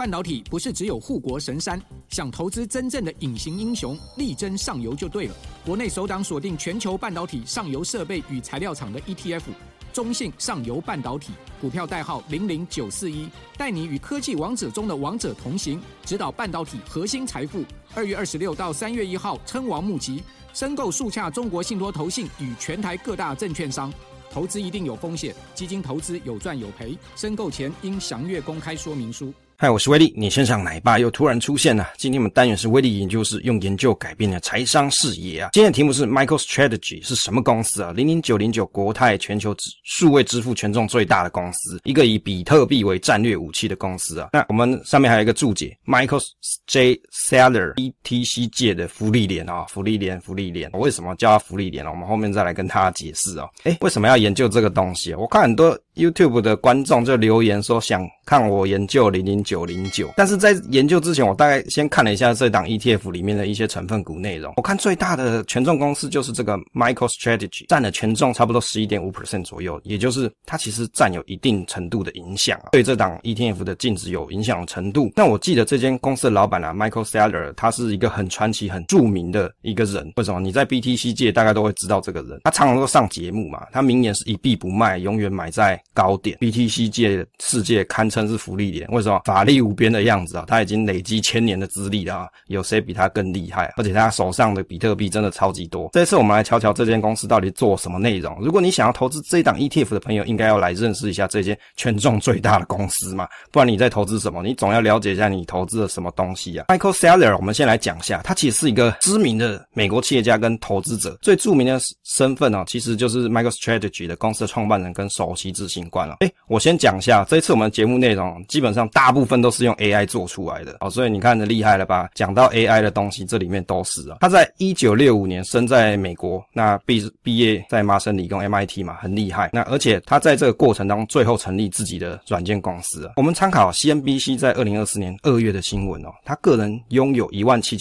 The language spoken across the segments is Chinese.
半导体不是只有护国神山，想投资真正的隐形英雄，力争上游就对了。国内首档锁定全球半导体上游设备与材料厂的 ETF， 中信上游半导体，股票代号00941，带你与科技王者中的王者同行，指导半导体核心财富。2月26到3月1号称王募集，申购速洽中国信托投信与全台各大证券商。投资一定有风险，基金投资有赚有赔，申购前应详阅公开说明书。 嗨，我是威利，你身上奶爸又突然出现了。今天我们单元是威利研究室，用研究改变了财商视野啊。今天的题目是 MicroStrategy 是什么公司啊？00909国泰全球数位支付权重最大的公司，一个以比特币为战略武器的公司啊。那我们上面还有一个注解 ，MicroStrategy Seller BTC 界的福利连啊，福利连。我为什么叫它福利连呢？我们后面再来跟大家解释哦。为什么要研究这个东西啊？我看很多 YouTube 的观众就留言说想看我研究00909，但是在研究之前我大概先看了一下这档 ETF 里面的一些成分股内容。我看最大的权重公司就是这个 MicroStrategy， 占了权重差不多 11.5% 左右，也就是它其实占有一定程度的影响啊，对这档 ETF 的净值有影响的程度。那我记得这间公司的老板啊 Michael Saylor 他是一个很传奇很著名的一个人。为什么？你在 BTC 界大概都会知道这个人，他常常都上节目嘛，他名言是一币不卖，永远买在高点。 BTC 界世界堪称是福利连，为什么？法力无边的样子啊，他已经累积1000年的资历了啊，有谁比他更厉害？而且他手上的比特币真的超级多。这次我们来瞧瞧这间公司到底做什么内容。如果你想要投资这一档 ETF 的朋友，应该要来认识一下这间权重最大的公司嘛，不然你在投资什么，你总要了解一下你投资的什么东西啊。Michael Saylor 我们先来讲一下，他其实是一个知名的美国企业家跟投资者，最著名的身份啊，其实就是 MicroStrategy 的公司的创办人跟首席执行官了。我先讲一下，这一次我们的节目内容基本上大部分都是用 AI 做出来的，所以你看得厉害了吧？讲到 AI 的东西，这里面都是啊。他在1965年生在美国，那毕业在麻省理工 MIT 嘛，很厉害。那而且他在这个过程当中，最后成立自己的软件公司啊。我们参考 CNBC 在2024年2月的新闻哦，他个人拥有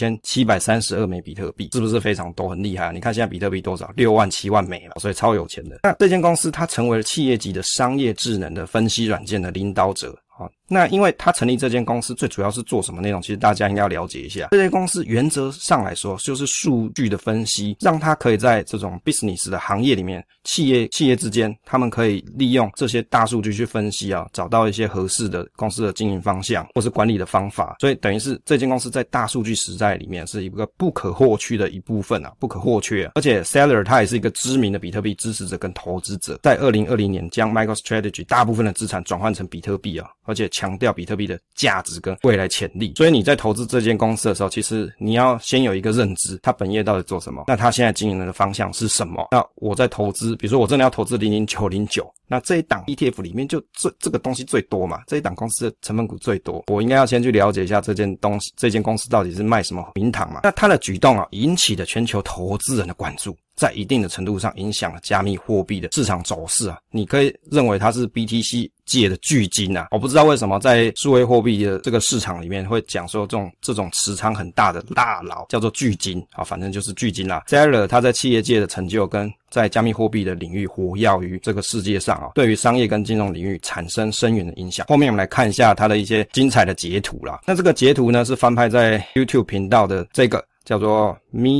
17732枚比特币，是不是非常多，很厉害啊？你看现在比特币多少？6万7万枚了，所以超有钱的。那这间公司它成为了企业级的商业智能的分析软件的领导者。那因为他成立这间公司最主要是做什么内容，其实大家应该要了解一下。这间公司原则上来说就是数据的分析，让它可以在这种 business 的行业里面，企业之间他们可以利用这些大数据去分析啊，找到一些合适的公司的经营方向或是管理的方法。所以等于是这间公司在大数据时代里面是一个不可或缺的一部分啊，不可或缺啊。而且 Saylor 他也是一个知名的比特币支持者跟投资者，在2020年将 MicroStrategy 大部分的资产转换成比特币啊，而且强调比特币的价值跟未来潜力。所以你在投资这间公司的时候，其实你要先有一个认知，它本业到底做什么，那它现在经营的方向是什么。那我在投资，比如说我真的要投资00909，那这一档 ETF 里面就这个东西最多嘛，这一档公司的成分股最多，我应该要先去了解一下这间公司到底是卖什么名堂嘛。那它的举动啊，引起了全球投资人的关注，在一定的程度上影响了加密货币的市场走势啊。你可以认为它是 BTC 界的巨鲸啊。我不知道为什么在数位货币的这个市场里面会讲说这种持仓很大的大佬叫做巨鲸啊，反正就是巨鲸啦。Saylor 他在企业界的成就跟在加密货币的领域活跃于这个世界上啊，对于商业跟金融领域产生深远的影响。后面我们来看一下他的一些精彩的截图啦。那这个截图呢是翻拍在 YouTube 频道的这个叫做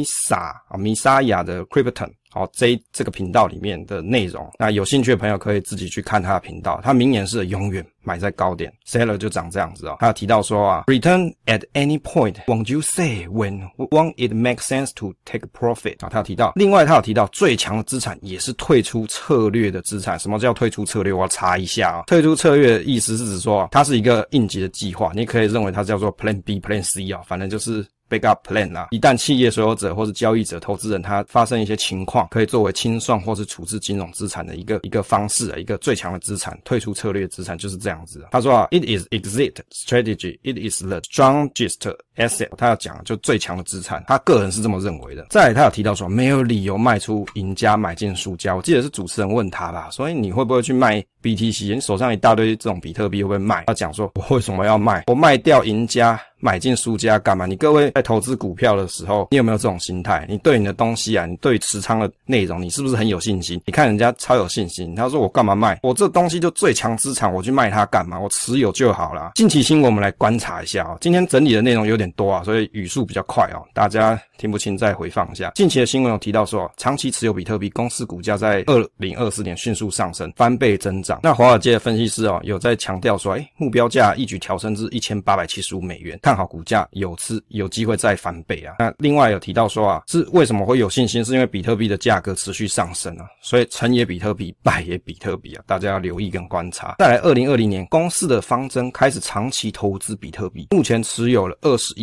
Misaya 的 Krypton。这个频道里面的内容，那有兴趣的朋友可以自己去看他的频道。他明言是永远买在高点 ，Saylor 就长这样子哦。他有提到说啊 ，Return at any point, won't you say when won't it make sense to take profit？ 他有提到，另外他有提到最强的资产也是退出策略的资产。什么叫退出策略？我要查一下啊。退出策略的意思是指说，它是一个应急的计划，你可以认为它叫做 Plan B、Plan C 啊，反正就是backup plan 啦，一旦企业所有者或是交易者、投资人他发生一些情况，可以作为清算或是处置金融资产的一个方式啊，一个最强的资产，退出策略资产就是这样子。他说啊 ，It is exit strategy, it is the strongest asset。他要讲就最强的资产，他个人是这么认为的。再来他有提到说，没有理由卖出赢家买进输家。我记得是主持人问他吧，所以你会不会去卖 BTC， 你手上一大堆这种比特币会不会卖？要讲说我为什么要卖？我卖掉赢家，买进输家干嘛？你各位在投资股票的时候，你有没有这种心态？你对你的东西啊，你对持仓的内容，你是不是很有信心？你看人家超有信心，他说我干嘛卖？我这东西就最强资产，我去卖它干嘛？我持有就好啦。近期新闻我们来观察一下哦，今天整理的内容有点多啊，所以语速比较快哦，大家听不清再回放一下。近期的新闻有提到说，长期持有比特币公司股价在2024年迅速上升，翻倍增长。那华尔街的分析师哦，有在强调说，目标价一举调升至$1875，看好股价有机会再翻倍啊。那另外有提到说啊，是为什么会有信心？是因为比特币的价格持续上升啊，所以成也比特币，败也比特币啊，大家要留意跟观察。再来2020年，公司的方针开始长期投资比特币，目前持有了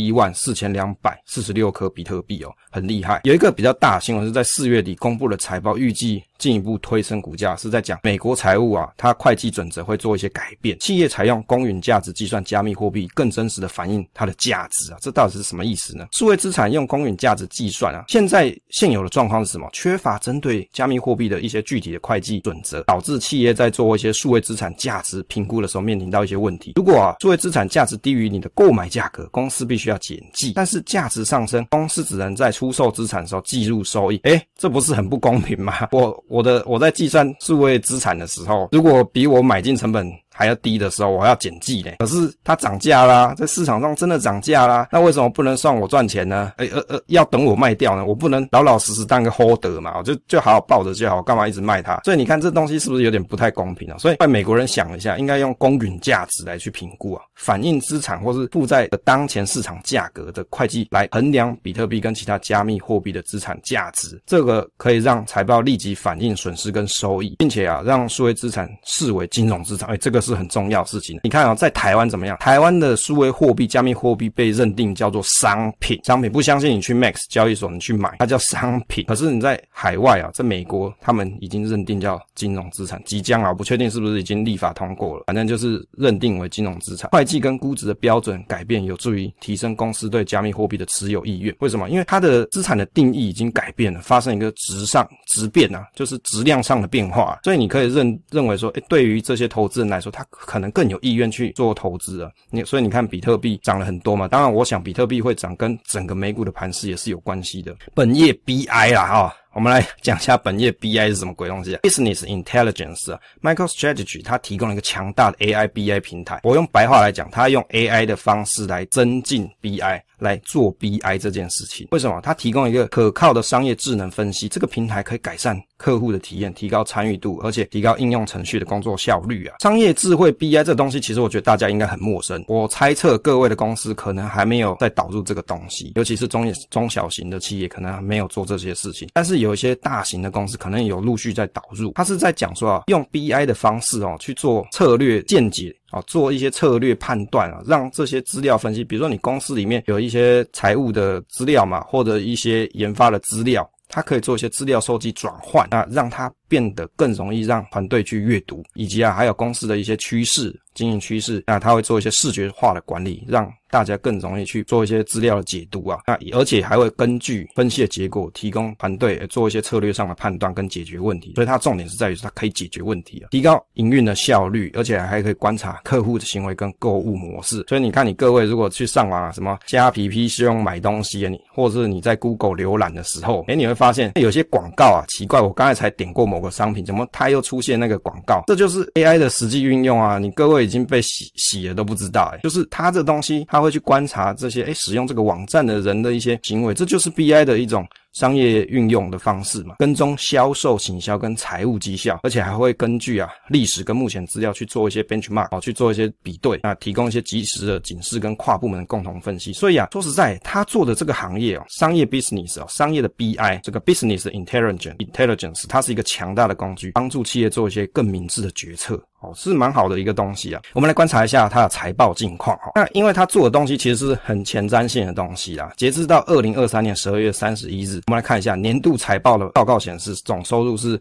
214246颗比特币哦，很厉害。有一个比较大的新闻是在4月底公布了财报，预计进一步推升股价，是在讲美国财务啊，它会计准则会做一些改变，企业采用公允价值计算加密货币，更真实的反映它的价值啊，这到底是什么意思呢？数位资产用公允价值计算啊，现有的状况是什么？缺乏针对加密货币的一些具体的会计准则，导致企业在做一些数位资产价值评估的时候面临到一些问题。如果数位资产价值低于你的购买价格，公司必须要减记，但是价值上升，公司只能在出售资产的时候计入收益。这不是很不公平吗？我在计算数位资产的时候，如果比我买进成本还要低的时候，我要减记呢。可是它涨价啦，在市场上真的涨价啦，那为什么不能算我赚钱呢？要等我卖掉呢？我不能老老实实当个 holder 嘛，我就好好抱着就好，我干嘛一直卖它？所以你看这东西是不是有点不太公平啊？所以美国人想了一下，应该用公允价值来去评估啊，反映资产或是负债的当前市场价格的会计来衡量比特币跟其他加密货币的资产价值，这个可以让财报立即反映损失跟收益，并且啊让数位资产视为金融资产。这个是很重要的事情。你看在台湾怎么样？台湾的数位货币、加密货币被认定叫做商品，不相信你去 Max 交易所你去买，它叫商品。可是你在海外啊，在美国他们已经认定叫金融资产，即将啊，我不确定是不是已经立法通过了，反正就是认定为金融资产。会计跟估值的标准改变，有助于提升公司对加密货币的持有意愿。为什么？因为它的资产的定义已经改变了，发生一个质变啊，就是质量上的变化，所以你可以认为说，对于这些投资人来说，他可能更有意愿去做投资了。所以你看比特币涨了很多嘛，当然我想比特币会涨跟整个美股的盘势也是有关系的。本业 BI 啦我们来讲一下本业 BI 是什么鬼东西啊 Business Intelligence 啊 MicroStrategy 它提供了一个强大的 AI BI 平台。我用白话来讲，它用 AI 的方式来增进 BI， 来做 BI 这件事情。为什么？它提供一个可靠的商业智能分析，这个平台可以改善客户的体验，提高参与度，而且提高应用程序的工作效率啊。商业智慧 BI 这东西其实我觉得大家应该很陌生，我猜测各位的公司可能还没有在导入这个东西，尤其是中小型的企业可能还没有做这些事情，但是有一些大型的公司可能有陆续在导入。它是在讲说用 BI 的方式去做策略见解，做一些策略判断让这些资料分析，比如说你公司里面有一些财务的资料嘛，或者一些研发的资料，它可以做一些资料收集转换，让它变得更容易让团队去阅读，以及还有公司的一些趋势、经营趋势，它会做一些视觉化的管理，让大家更容易去做一些资料的解读而且还会根据分析的结果提供团队做一些策略上的判断跟解决问题。所以它重点是在于它可以解决问题提高营运的效率，而且还可以观察客户的行为跟购物模式。所以你看你各位如果去上网什么加 PP 希望买东西或者是你在 Google 浏览的时候你会发现有些广告奇怪，我刚才才点过某个商品，怎么它又出现那个广告？这就是 AI 的实际运用你各位已经被洗了都不知道就是它这东西它会去观察这些使用这个网站的人的一些行为，这就是 BI 的一种商业运用的方式嘛，跟踪销售、行销跟财务绩效，而且还会根据历史跟目前资料去做一些 benchmark 去做一些比对提供一些即时的警示跟跨部门的共同分析。所以说实在他做的这个行业商业 business 商业的 BI 这个 business intelligence 它是一个强大的工具，帮助企业做一些更明智的决策是蛮好的一个东西我们来观察一下它的财报近况那因为它做的东西其实是很前瞻性的东西截至到2023年12月31日，我们来看一下年度财报的报告显示，总收入是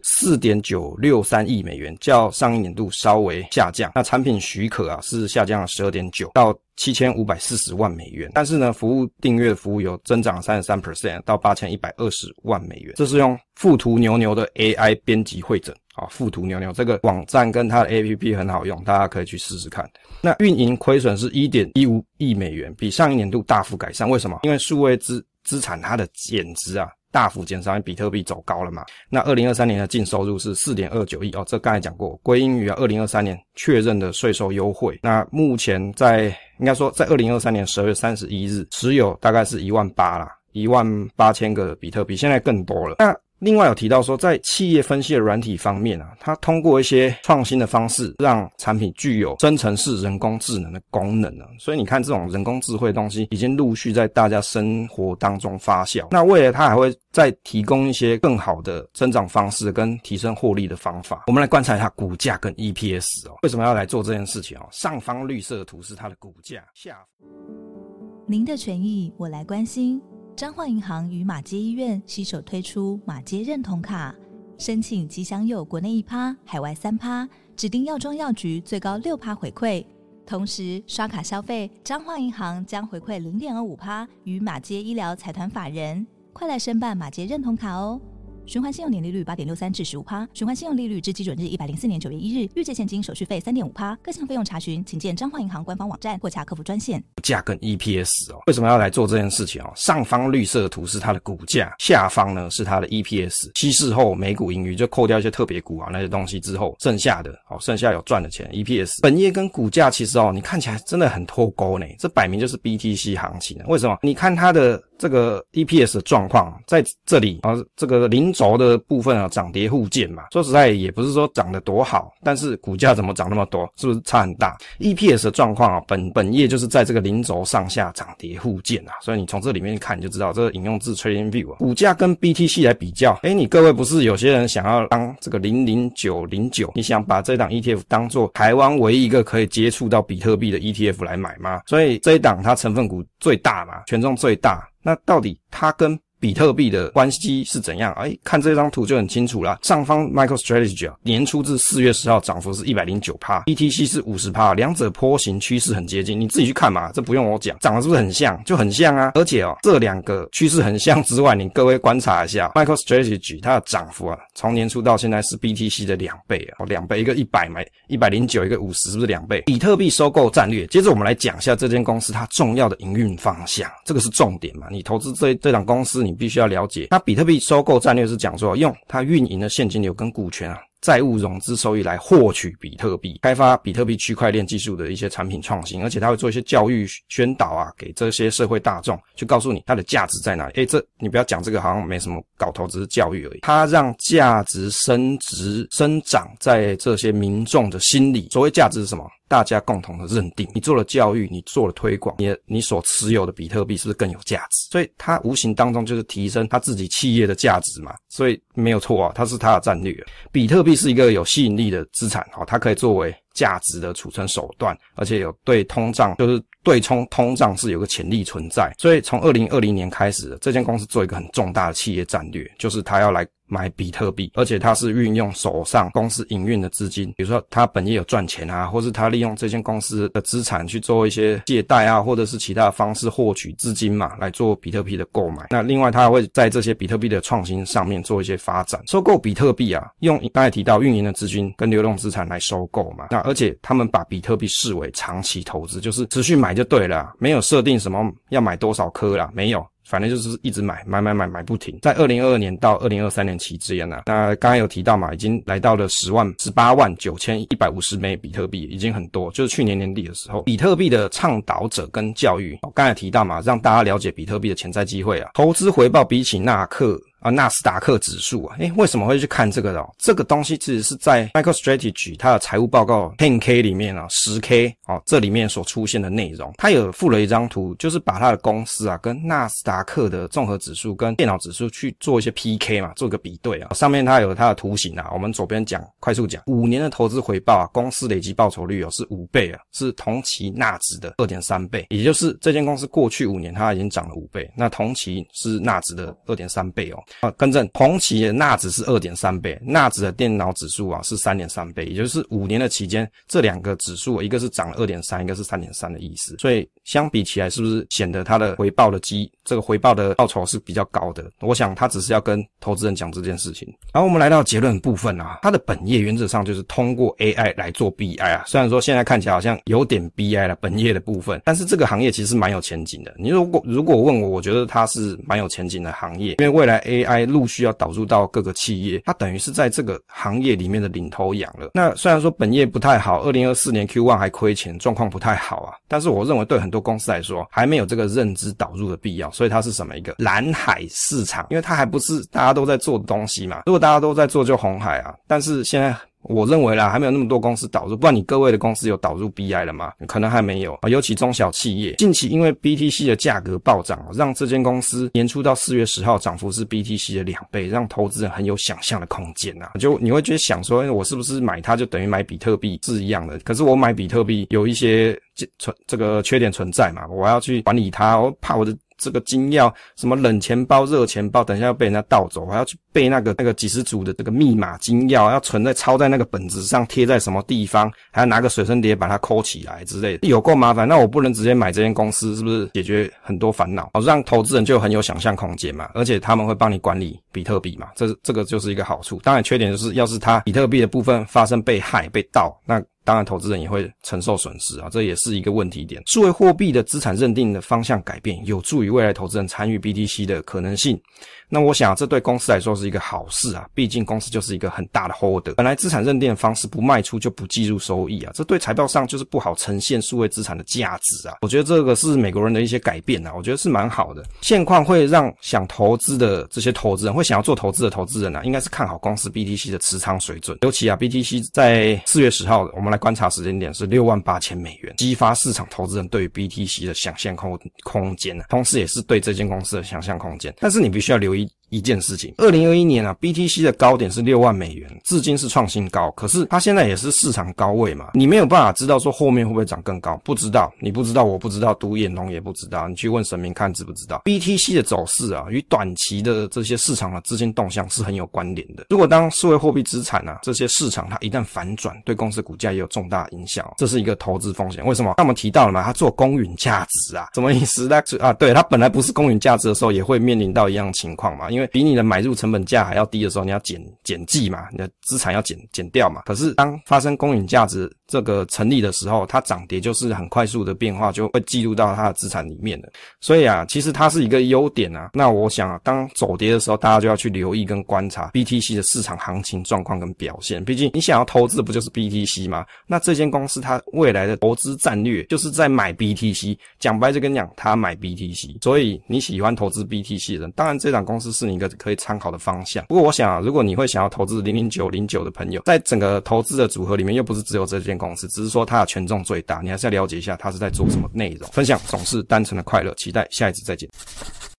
4.963 亿美元，较上一年度稍微下降。那产品许可是下降了 12.9 到7540万美元，但是呢服务订阅服务有增长 33% 到8120万美元。这是用富途牛牛的 AI 编辑汇整富途牛牛这个网站跟它的 APP 很好用，大家可以去试试看。那运营亏损是 1.15 亿美元，比上一年度大幅改善。为什么？因为数位资产它的减值大幅减少，因为比特币走高了嘛。那2023年的净收入是 4.29 亿这刚才讲过，归因于2023年确认的税收优惠。那目前应该说在2023年12月31日持有大概是18000啦，18000个比特币，现在更多了。那另外有提到说，在企业分析的软体方面它通过一些创新的方式，让产品具有生成式人工智能的功能所以你看这种人工智慧的东西已经陆续在大家生活当中发酵。那未来它还会再提供一些更好的增长方式跟提升获利的方法。我们来观察一下股价跟 EPS 为什么要来做这件事情上方绿色的图是它的股价，下您的权益我来关心。彰化银行与马偕医院携手推出马偕认同卡，申请即享有国内1%、海外3%，指定药妆药局最高6%回馈。同时刷卡消费，彰化银行将回馈 0.25% 与马偕医疗财团法人。快来申办马偕认同卡哦！循环信用年利率 8.63% 至 15%， 循环信用利率之基准日104年9月1日，预借现金手续费 3.5%， 各项费用查询请见彰化银行官方网站或洽客服专线。 股价跟 EPS 为什么要来做这件事情上方绿色的图是它的股价，下方呢是它的 EPS。稀释后每股盈余就扣掉一些特别股那些东西之后，剩下有赚的钱 EPS。本业跟股价其实你看起来真的很脱钩呢，这摆明就是 BTC 行情为什么？你看它的这个 EPS 的状况在这里这个零轴的部分涨跌互见嘛，说实在也不是说涨得多好，但是股价怎么涨那么多，是不是差很大？ EPS 的状况本业就是在这个零轴上下涨跌互见所以你从这里面看你就知道，这个引用自 TradingView 股价跟 BTC 来比较，你各位不是有些人想要当这个00909，你想把这档 ETF 当作台湾唯一一个可以接触到比特币的 ETF 来买吗？所以这一档它成分股最大嘛，权重最大，那到底它跟比特币的关系是怎样？看这张图就很清楚啦。上方 MicroStrategy 年初至4月10号涨幅是 109%，BTC 是 50%， 两者波形趋势很接近，你自己去看嘛，这不用我讲，长得是不是很像？就很像而且这两个趋势很像之外，你各位观察一下 MicroStrategy 它的涨幅从年初到现在是 BTC 的2倍2倍，一个100买109，一个50，是不是2倍？比特币收购战略，接着我们来讲一下这间公司它重要的营运方向，这个是重点嘛，你投资这档公司你必须要了解。那比特币收购战略是讲说用它运营的现金流跟股权债务融资收益来获取比特币，开发比特币区块链技术的一些产品创新，而且它会做一些教育宣导给这些社会大众，去告诉你它的价值在哪里。这你不要讲这个好像没什么搞头，只是教育而已。它让价值生长在这些民众的心里。所谓价值是什么？大家共同的认定，你做了教育，你做了推广，你所持有的比特币是不是更有价值？所以它无形当中就是提升它自己企业的价值嘛，所以没有错它是它的战略。比特币是一个有吸引力的资产它可以作为价值的储存手段，而且有对通胀，就是对冲通胀是有个潜力存在。所以从2020年开始，这间公司做一个很重大的企业战略，就是它要来买比特币，而且它是运用手上公司营运的资金，比如说它本业有赚钱或是它利用这间公司的资产去做一些借贷或者是其他的方式获取资金嘛，来做比特币的购买。那另外它还会在这些比特币的创新上面做一些发展。收购比特币用刚才提到运营的资金跟流动资产来收购嘛，那而且他们把比特币视为长期投资，就是持续买就对了没有设定什么要买多少颗没有，反正就是一直买不停。在2022年到2023年期之间那刚才有提到嘛，已经来到了189150枚比特币，已经很多，就是去年年底的时候。比特币的倡导者跟教育刚才提到嘛，让大家了解比特币的潜在机会投资回报比起纳斯达克指数为什么会去看这个这个东西其实是在 MicroStrategy 它的财务报告 10K 里面10K 这里面所出现的内容。它有附了一张图，就是把它的公司跟纳斯达克的综合指数跟电脑指数去做一些 PK 嘛，做个比对上面它有它的图形我们左边讲，快速讲，5年的投资回报公司累积报酬率是5倍是同期纳指的 2.3 倍，也就是这间公司过去5年它已经涨了5倍，那同期是纳指的 2.3 倍更正，红旗的纳指是 2.3 倍，纳指的电脑指数啊是 3.3 倍，也就是5年的期间，这两个指数一个是涨了 2.3， 一个是 3.3 的意思。所以相比起来，是不是显得它的回报的这个回报的报酬是比较高的？我想他只是要跟投资人讲这件事情。然后我们来到结论部分啊，它的本业原则上就是通过 AI 来做 BI 啊，虽然说现在看起来好像有点 BI 了本业的部分，但是这个行业其实蛮有前景的。你如果问我觉得它是蛮有前景的行业，因为未来 AI 陆续要导入到各个企业，它等于是在这个行业里面的领头羊了。那虽然说本业不太好，2024年 Q1 还亏钱，状况不太好啊，但是我认为对很多公司来说还没有这个认知导入的必要，所以它是什么一个蓝海市场，因为它还不是大家都在做的东西嘛。如果大家都在做就红海啊，但是现在我认为啦，还没有那么多公司导入，不然你各位的公司有导入 BI 了吗？可能还没有啊，尤其中小企业。近期因为 BTC 的价格暴涨，让这间公司年初到4月10号涨幅是 BTC 的2倍，让投资人很有想象的空间啊。就你会觉得想说，我是不是买它就等于买比特币是一样的？可是我买比特币有一些这个缺点存在嘛，我要去管理它，我怕我的这个金钥什么冷钱包热钱包等一下要被人家盗走，我还要去背那个几十组的这个密码金钥，要抄在那个本子上贴在什么地方，还要拿个随身碟把它抠起来之类的，有够麻烦。那我不能直接买这间公司，是不是解决很多烦恼？让投资人就很有想象空间嘛，而且他们会帮你管理比特币嘛，这个就是一个好处。当然缺点就是要是它比特币的部分发生被害被盗，那当然投资人也会承受损失啊，这也是一个问题点。数位货币的资产认定的方向改变，有助于未来投资人参与 BTC 的可能性。那我想这对公司来说是一个好事啊，毕竟公司就是一个很大的 holder， 本来资产认定的方式不卖出就不计入收益啊，这对财报上就是不好呈现数位资产的价值啊。我觉得这个是美国人的一些改变啊，我觉得是蛮好的。现况会让想投资的这些投资人，会想要做投资的投资人啊，应该是看好公司 BTC 的持仓水准。尤其啊 BTC 在4月10号我们来观察时间点是$68,000，激发市场投资人对于 BTC 的想象空间啊，同时也是对这间公司的想象空间。但是你必须要留意一件事情，2021年啊 BTC 的高点是$60,000，至今是创新高，可是它现在也是市场高位嘛，你没有办法知道说后面会不会涨更高，不知道，你不知道，我不知道，独眼龙也不知道，你去问神明看知不知道。 BTC 的走势啊与短期的这些市场的资金动向是很有关联的。如果当数位货币资产啊这些市场它一旦反转，对公司股价也有重大影响，这是一个投资风险。为什么？那我们提到了嘛，它做公允价值啊，什么意思？对，它本来不是公允价值的时候也会面临到一样情况嘛，因为比你的买入成本价还要低的时候，你要减记嘛，你的资产要减掉嘛。可是当发生公允价值这个成立的时候，它涨跌就是很快速的变化，就会记录到它的资产里面的。所以啊，其实它是一个优点啊。那我想啊，当走跌的时候，大家就要去留意跟观察 BTC 的市场行情状况跟表现。毕竟你想要投资的不就是 BTC 吗？那这间公司它未来的投资战略就是在买 BTC， 讲白就跟你讲，它买 BTC。所以你喜欢投资 BTC 的人，当然这档公司是你一个可以参考的方向。不过我想啊，如果你会想要投资00909的朋友，在整个投资的组合里面又不是只有这间公司，只是说它的权重最大，你还是要了解一下它是在做什么内容。分享总是单纯的快乐，期待下一次再见。